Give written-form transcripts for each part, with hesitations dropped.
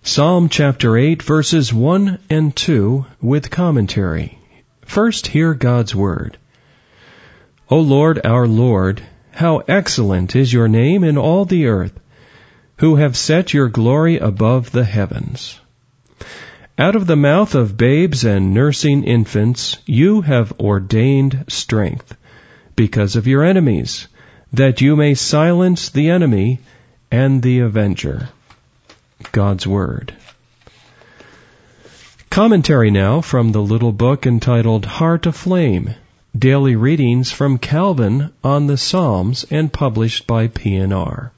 Psalm chapter 8, verses 1 and 2, with commentary. First, hear God's word. O Lord, our Lord, how excellent is your name in all the earth, who have set your glory above the heavens. Out of the mouth of babes and nursing infants you have ordained strength, because of your enemies, that you may silence the enemy and the avenger. God's Word. Commentary now from the little book entitled Heart Aflame, Daily Readings from Calvin on the Psalms, and published by P&R.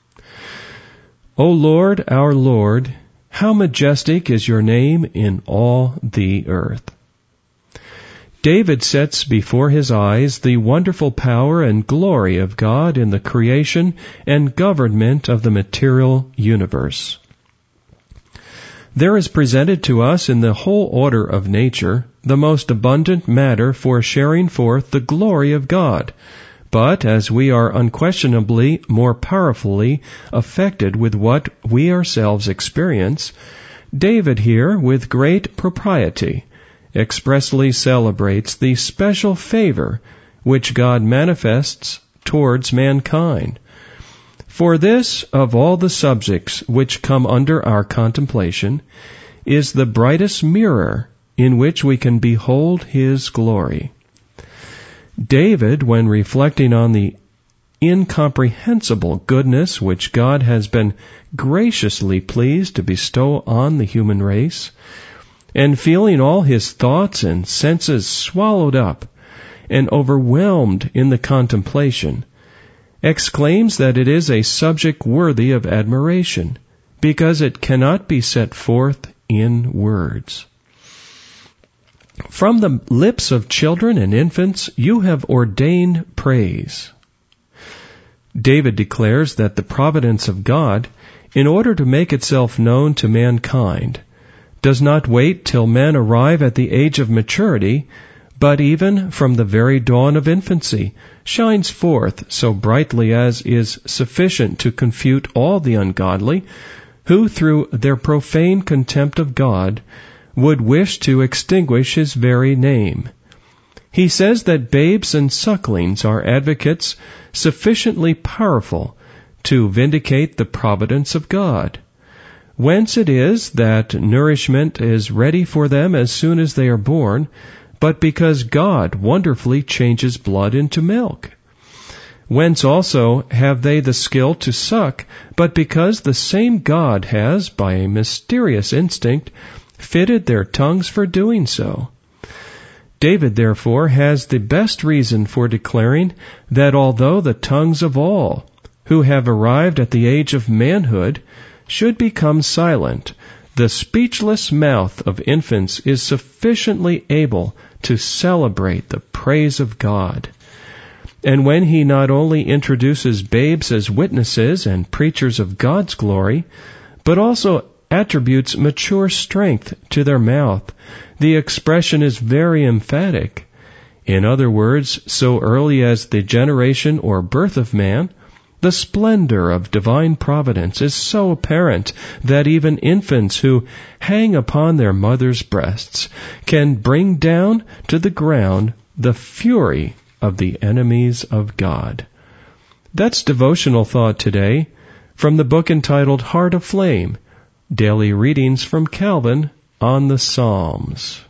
O Lord, our Lord, how majestic is your name in all the earth. David sets before his eyes the wonderful power and glory of God in the creation and government of the material universe. There is presented to us in the whole order of nature the most abundant matter for sharing forth the glory of God, but as we are unquestionably more powerfully affected with what we ourselves experience, David here, with great propriety, expressly celebrates the special favor which God manifests towards mankind. For this, of all the subjects which come under our contemplation, is the brightest mirror in which we can behold His glory. David, when reflecting on the incomprehensible goodness which God has been graciously pleased to bestow on the human race, and feeling all his thoughts and senses swallowed up and overwhelmed in the contemplation, exclaims that it is a subject worthy of admiration, because it cannot be set forth in words. From the lips of children and infants you have ordained praise. David declares that the providence of God, in order to make itself known to mankind, does not wait till men arrive at the age of maturity, but even from the very dawn of infancy shines forth so brightly as is sufficient to confute all the ungodly, who through their profane contempt of God would wish to extinguish His very name. He says that babes and sucklings are advocates sufficiently powerful to vindicate the providence of God. Whence it is that nourishment is ready for them as soon as they are born, but because God wonderfully changes blood into milk. Whence also have they the skill to suck, but because the same God has, by a mysterious instinct, fitted their tongues for doing so. David, therefore, has the best reason for declaring that although the tongues of all who have arrived at the age of manhood should become silent, the speechless mouth of infants is sufficiently able to celebrate the praise of God. And when he not only introduces babes as witnesses and preachers of God's glory, but also attributes mature strength to their mouth, the expression is very emphatic. In other words, so early as the generation or birth of man, the splendor of divine providence is so apparent that even infants who hang upon their mother's breasts can bring down to the ground the fury of the enemies of God. That's devotional thought today from the book entitled Heart Aflame, Daily Readings from Calvin on the Psalms.